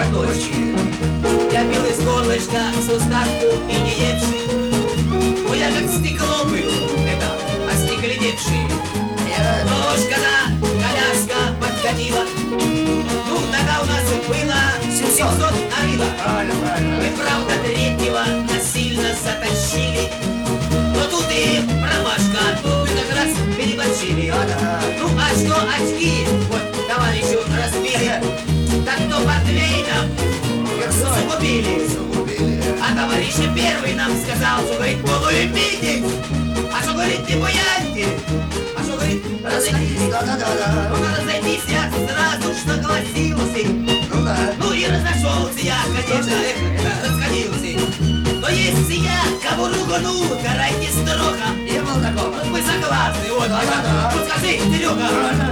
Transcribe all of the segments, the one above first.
картошки. Я пил из горлышка с устатку и не евший. Но я как стекло был, это, остекленевший. Ложка на коляска подкатила. Ну, тогда у нас было 700 налила. Мы, правда, третьего насильно затащили. Но тут и промашка, тут мы как раз переборщили. Ну, а что очки, вот, товарищу разбили. Так кто портвейном загубили. А товарищ первый нам сказал, что, говорит, полуэпитик. А что, говорит, не буяньте. А что, говорит, разойдись. Ну, разойдись, я сразу ж согласился. Ну и разошелся я, конечно, расходился. Но если я кого ругану, карайте строго. Не был такого. Вот мы согласны, вот. Вот скажи, Серега.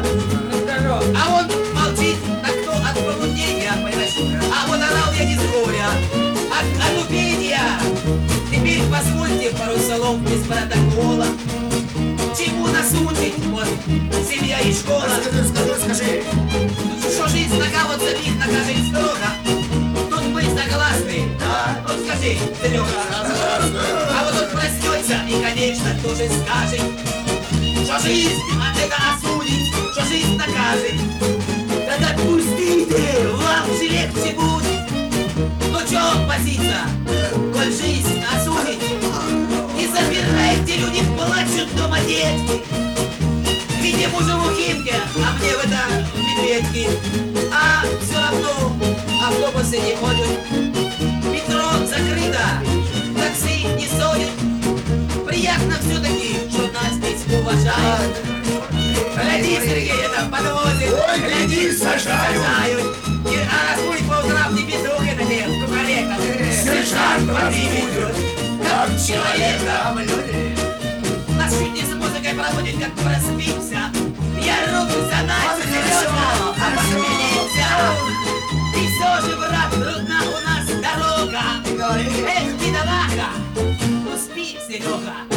А он молчит, так кто от помутнения, понимаешь? А вот орал я не с горя, от отупения. Теперь позвольте пару слов без протокола. Чему нас учить, вот, семья и школа? Скажи. Что жизнь такая вот самих накажет строго. Тут мы согласны. Да. Вот скажи, Серега. А вот он проснется и, конечно, тоже скажет, что жизнь от этого осудит, что жизнь накажет. Тогда пустите, вам же легче будет. Ну чё возиться, коль жизнь осудит? Не забирайте, люди плачут дома детки. Видите, мужу в Химке, а мне в это медведки. А все равно автобусы не ходят. Метро закрыто, такси не ходит. Приятно все-таки, что нас здесь уважают. Гляди, Сергей, это подвозит. Гляди, сажают. А раз будет по утрам не петух, это нет, кукарека. Сержант поднимет, как человека. Нас чуть не с музыкой проводит, как проспимся. Я руку задачу, Сережа, обосмелился. И все же, брат, трудна у нас дорога. Эх, бедолага, ну спи, Серега.